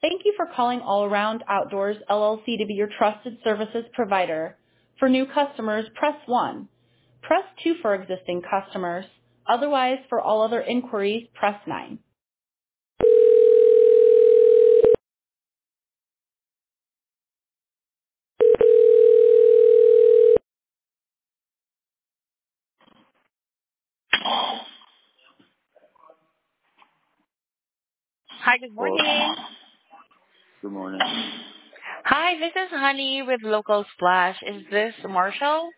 Thank you for calling All Around Outdoors LLC to be your trusted services provider. For new customers, press 1. Press 2 for existing customers. Otherwise, for all other inquiries, press 9. Hi, good Well, morning. good morning. Hi, this is Honey with Local Splash. Is this Marshall?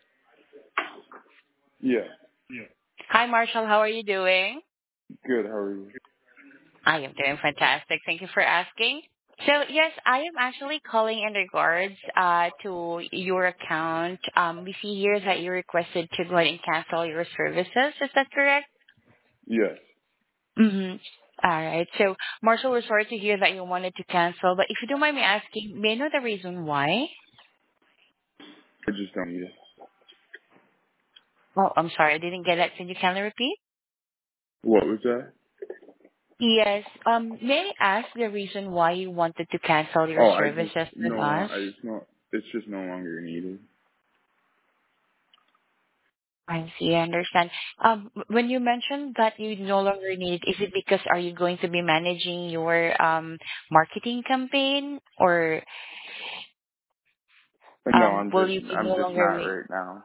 Yeah, Hi, Marshall. How are you doing? good. How are you? I am doing fantastic. Thank you for asking. So yes, I am actually calling in regards to your account. We see here that you requested to go ahead and cancel your services. Is that correct? Yes, Mm-hmm. All right. So Marshall, we're sorry to hear that you wanted to cancel, but if you don't mind me asking, may I know the reason why? I just don't need it. Oh, I'm sorry, I didn't get that. Can you kindly repeat? What was that? Yes. May I ask the reason why you wanted to cancel your Oh, I just services with no long. us? I just no. It's just no longer needed. I see. I understand. When you mentioned that you no longer need, is it because are you going to be managing your marketing campaign, or No, I'm will just you be I'm no just longer? not right now.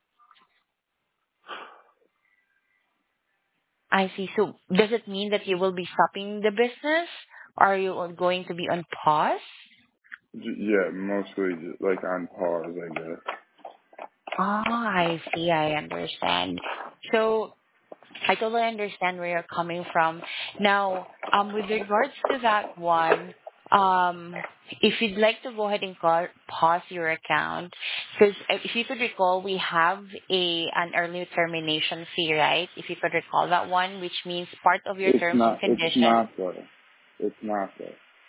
I see. So does it mean that you will be stopping the business? Are you going to be on pause? Yeah, mostly just like on pause, I guess. Oh, I see. I understand. So I totally understand where you're coming from. Now, with regards to that one, if you'd like to go ahead and pause your account, because if you could recall, we have an early termination fee, right? If you could recall that one, which means part of your It's terms and not. It's conditions. not though. It's not though.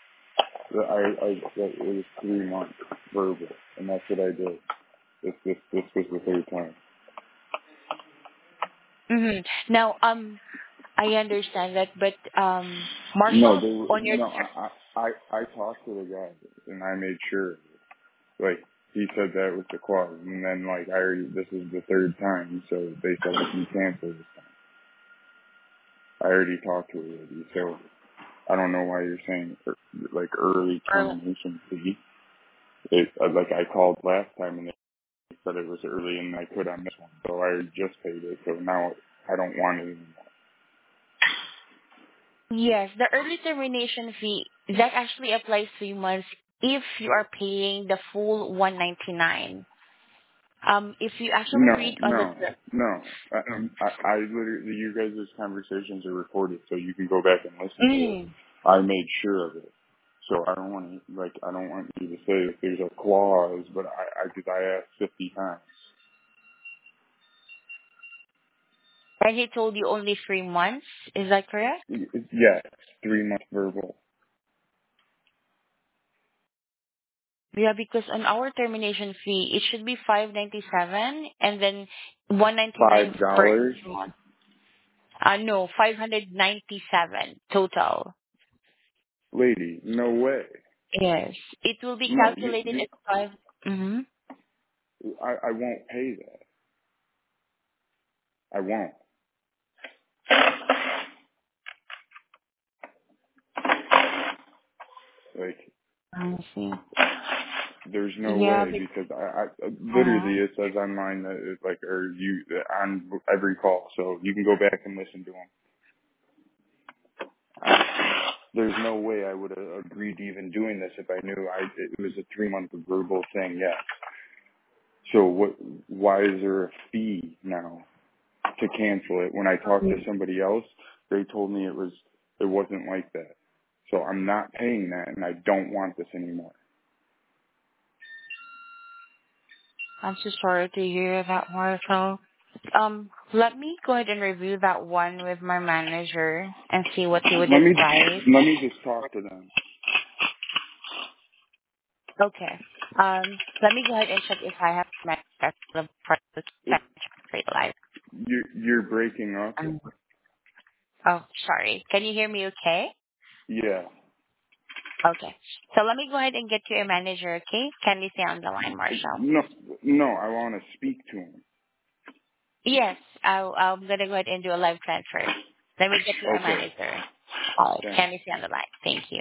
It was 3 months verbal, and that's what I did. This was the third time. Now, I understand that, but No, Marshall, they were, on your no. I talked to the guy, and I made sure. Like, he said that was the clause, and then, like, I already, this is the third time, so they said I can cancel this time. I already talked to her already, so I don't know why you're saying, like, early termination fee. Like, I called last time, and they said it was early, and I could on this one, so I just paid it, so now I don't want it anymore. yes, the early termination fee that actually applies 3 months if you are paying the full 199. If you actually No, read on the no, no. I literally, you guys' conversations are recorded, so you can go back and listen to it. mm, I made sure of it. So I don't want to, like, I don't want you to say that there's a clause, but because I asked 50 times. and he told you only 3 months, is that correct? Yes, 3 month verbal. Yeah, because on our termination fee, it should be 597 and then 199 per $5? each month. No, 597 total. Lady, no way. Yes. It will be No, calculated at 5. Mm-hmm. I won't pay that. I won't. Like, I see. there's no Yeah, way because I uh-huh. literally it says on mine that it, like or you on every call, so you can go back and listen to them. There's no way I would have agreed to even doing this if I knew it was a 3 month verbal thing. Yeah. So what? Why is there a fee now to cancel it? When I talked to somebody else, they told me it wasn't like that. So I'm not paying that, and I don't want this anymore. I'm so sorry to hear that, Marshall. Let me go ahead and review that one with my manager and see what he would Let me advise. let me just talk to them. Okay. Let me go ahead and check if I have my It, straight live. you're breaking up. Oh, sorry. Can you hear me okay? Yeah. Okay. So let me go ahead and get you a manager, okay? Can you stay on the line, Marshall? No, no, I want to speak to him. Yes, I'm gonna go ahead and do a live transfer. Let me get you a Okay, manager. thanks. Can you stay on the line? Thank you.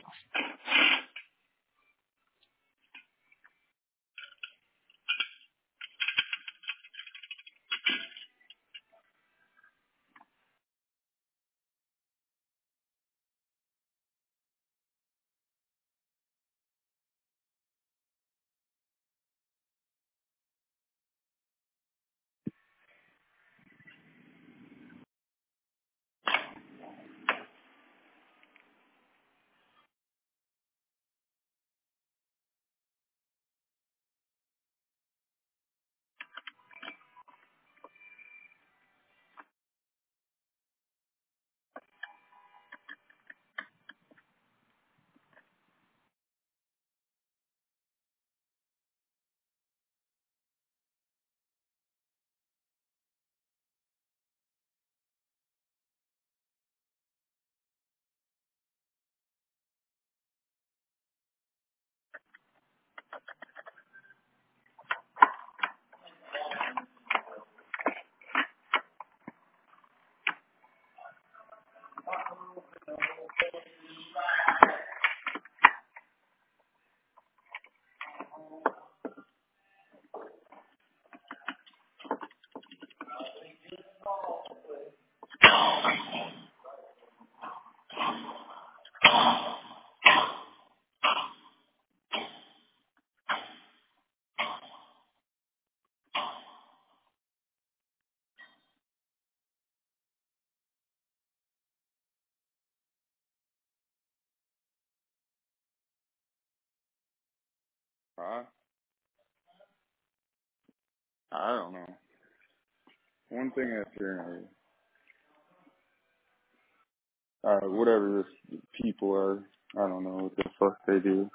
Huh? I don't know. One thing after another. Whatever this people are, I don't know what the fuck they do.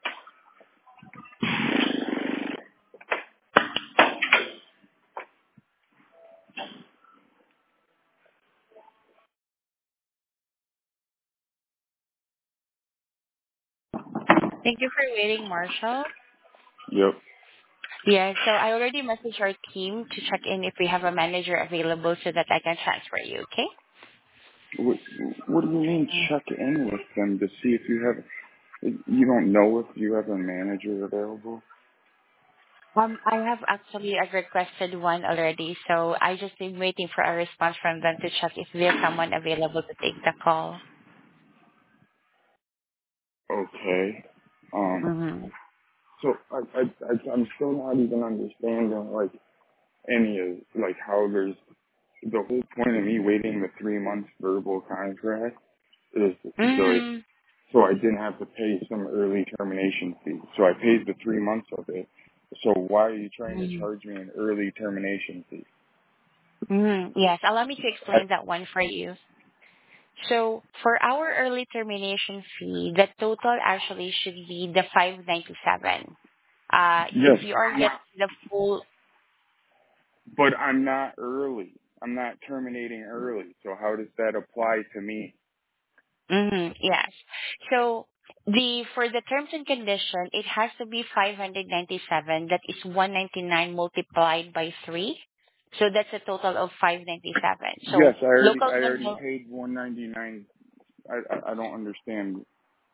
Thank you for waiting, Marshall. Yep. Yeah, so I already messaged our team to check in if we have a manager available so that I can transfer you, okay? What, what do you mean check in with them to see if you have, you don't know if you have a manager available? I have actually a requested one already, so I just been waiting for a response from them to check if there's someone available to take the call. Okay. Mm-hmm. So I'm still not even understanding like any of, like how there's, the whole point of me waiting the 3 months verbal contract is so Mm-hmm. I didn't have to pay some early termination fee. So I paid the 3 months of it. So why are you trying to charge me an early termination fee? Mm-hmm. Yes, allow me to I, explain that one for you. So for our early termination fee, the total actually should be the 597. If yes, you but are I'm getting not. the full, But I'm not early. I'm not terminating early. So how does that apply to me? yes. So the for the terms and condition, it has to be 597. That is 199 multiplied by 3. So that's a total of 597. So Yes, I already local I already bundle. paid 199. I don't understand.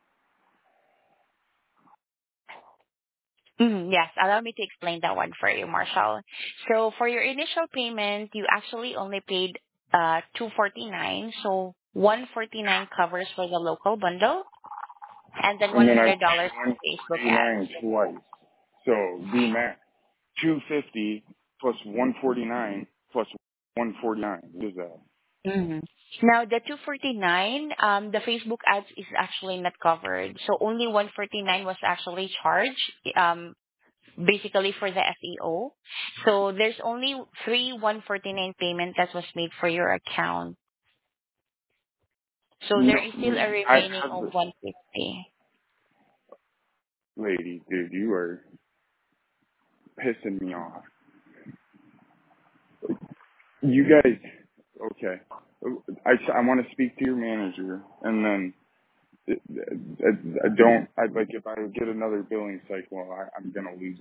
Yes, allow me to explain that one for you, Marshall. So for your initial payment, you actually only paid 249. So 149 covers for the local bundle, and then And then I $100 paid for Facebook ads. 149 twice. So do math. 250 plus 149 plus 149. What is that? Mhm. Now, the 249, the Facebook ads is actually not covered. So only 149 was actually charged, basically for the SEO. So there's only three 149 payment that was made for your account. So there No, is still a I remaining have of the 150. lady, dude. You are pissing me off. You guys, okay. I want to speak to your manager, and then I don't. I like if I get another billing cycle, I'm gonna lose.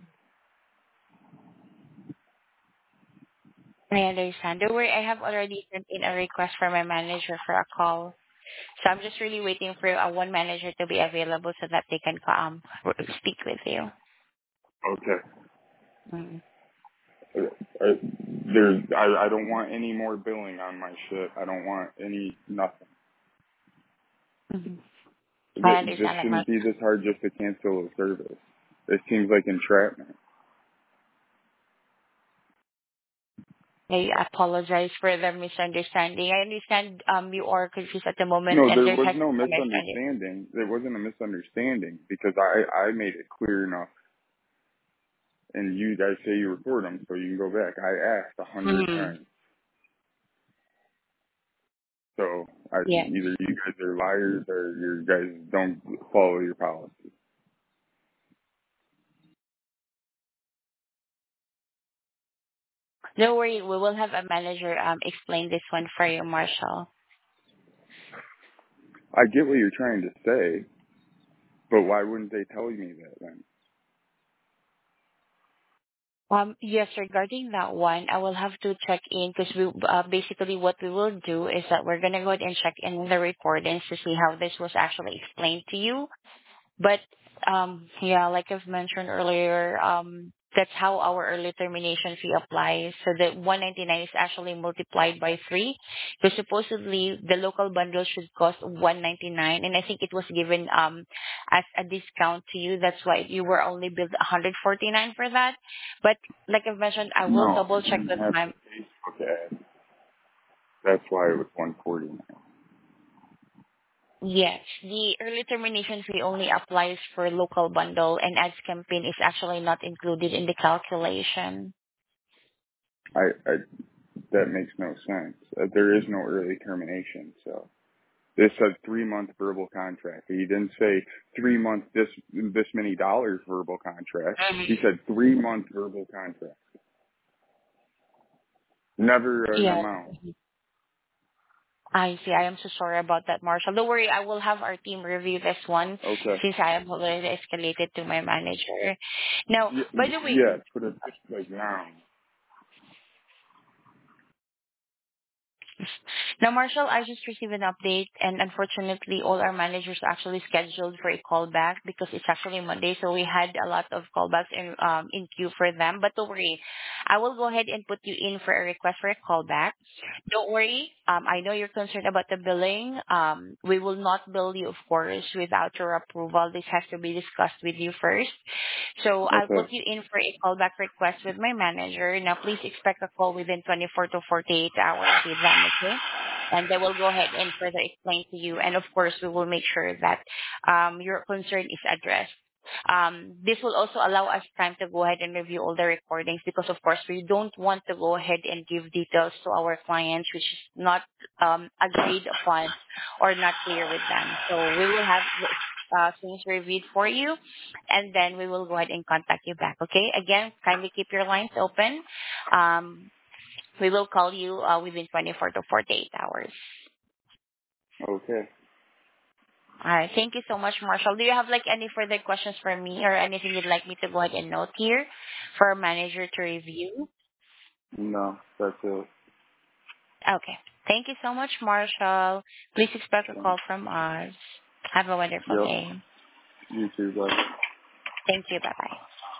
I understand. Don't worry, I have already sent in a request for my manager for a call. So I'm just really waiting for one manager to be available so that they can speak with you. Okay. Mm. I don't want any more billing on my shit. I don't want any nothing. Hmm. I This understand that, Mark. shouldn't be this hard just to cancel a service. It seems like entrapment. I apologize for the misunderstanding. I understand you are confused at the moment No, and there there was has no been a misunderstanding. misunderstanding. There wasn't a misunderstanding because I made it clear enough. And you guys say you report them, so you can go back. I asked 100 Hmm. times. So Yeah. either you guys are liars or you guys don't follow your policy. Don't worry, we will have a manager explain this one for you, Marshall. I get what you're trying to say, but why wouldn't they tell me that then? Yes, regarding that one, I will have to check in because we basically what we will do is that we're gonna go ahead and check in the recordings to see how this was actually explained to you. But yeah, like I've mentioned earlier, that's how our early termination fee applies. So the 199 is actually multiplied by 3 because supposedly the local bundle should cost 199, and I think it was given as a discount to you. That's why you were only billed 149 for that. But like I've mentioned, I will No, I double check didn't with have my. the Facebook ad. That's why it was 149. Yes, the early termination fee only applies for local bundle, and ads campaign is actually not included in the calculation. I that makes no sense. There is no early termination. So this said 3-month verbal contract. He didn't say 3 month this many dollars verbal contract. Mhm. He said 3-month verbal contract. Never an Yeah, amount. I see. I am so sorry about that, Marshall. Don't worry, I will have our team review this one Okay. since I have already escalated to my manager. Now, Yeah, by the way, yeah, but it's just like now. now, Marshall, I just received an update, and unfortunately, all our managers actually scheduled for a callback because it's actually Monday, so we had a lot of callbacks in queue for them. But don't worry, I will go ahead and put you in for a request for a callback. Don't worry, I know you're concerned about the billing. We will not bill you, of course, without your approval. This has to be discussed with you first. So I'll put Okay. you in for a callback request with my manager. Now, please expect a call within 24 to 48 hours with them, okay? And they will go ahead and further explain to you. And of course, we will make sure that your concern is addressed. This will also allow us time to go ahead and review all the recordings because, of course, we don't want to go ahead and give details to our clients which is not agreed upon or not clear with them. So we will have things reviewed for you, and then we will go ahead and contact you back. Okay? Again, kindly keep your lines open. Um, we will call you within 24 to 48 hours. Okay. All right. Thank you so much, Marshall. Do you have like any further questions for me or anything you'd like me to go ahead and note here for our manager to review? No, that's it. Okay. Thank you so much, Marshall. Please expect a Thanks. call from us. Have a wonderful Yep. day. You too, bye. Thank you. Bye-bye.